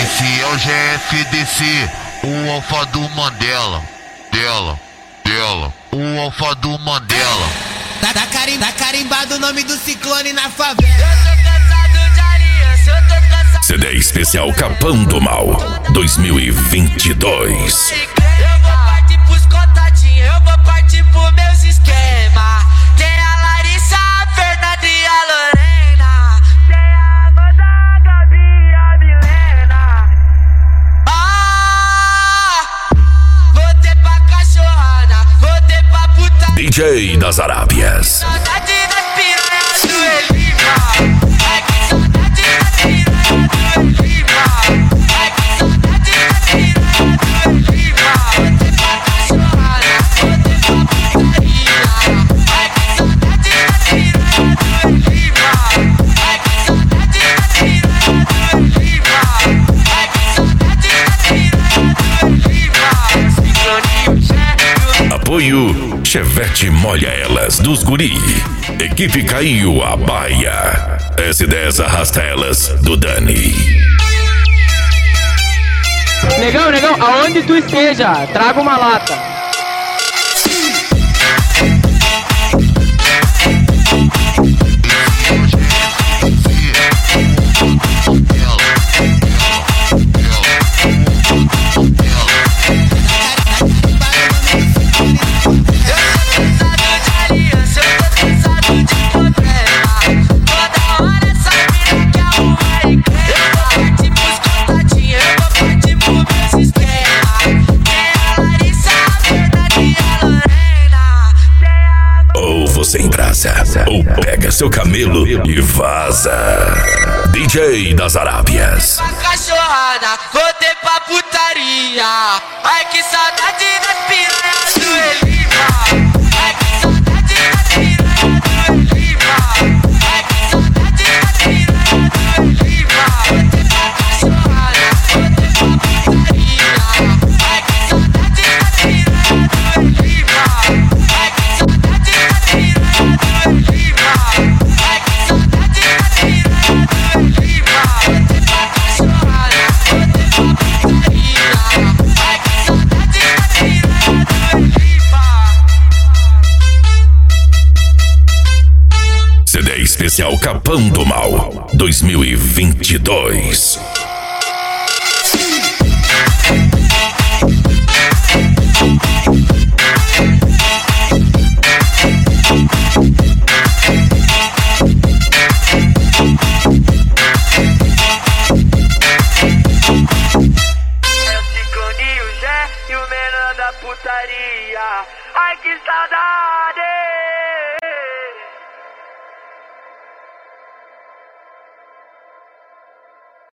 Esse é o GFDC, o alfa do Mandela. O alfa do Mandela. Tá carimbado o nome do ciclone na favela. Eu tô cansado de aliança, eu tô cansado. CD especial Capão do Mal 2022. Eu vou partir pros contatinhos, eu vou partir pros meus esquemas. Tem a Larissa, a Fernanda e a Lorena. Tem a Amanda, a Gabi e a Milena. Voltei pra cachorrada, voltei pra puta. DJ das Arábias. Saudade das piranhas do Elima. Ai que saudade das piranhas do Elima. Ai que saudade das piranhas do Elima. Voltei pra cachorrada, voltei pra putaria. Ai que saudade das piranhas do Elima. Ai que saudade das piranhas do Elima. Ai que saudade das piranhas do Elima. Sincronia, chefe. Apoio Chevette Molha Elas dos Guri. Equipe Caiu a Baia. S10 Arrasta Elas do Dani. Negão, aonde tu esteja, traga uma lata. Sem brasa, ou pega seu camelo e vaza. DJ das Arábias. Cachorrada, voltei pra putaria. Ai que saudade das piranhas do Elima. Ai que saudade das piranhas do Elima. Ai que saudade das piranhas do Elima. Voltei pra cachorrada, voltei pra putaria. Ai que saudade das piranhas do Elima. Ai que saudade das piranhas do Elima. Ai que saudade das piranhas do Elima. Voltei pra cachorrada, voltei pra putaria. Ai que saudade das piranhas do Elima. CD especial Capão do Mal 2022. E o menor da putaria. Ai que saudade.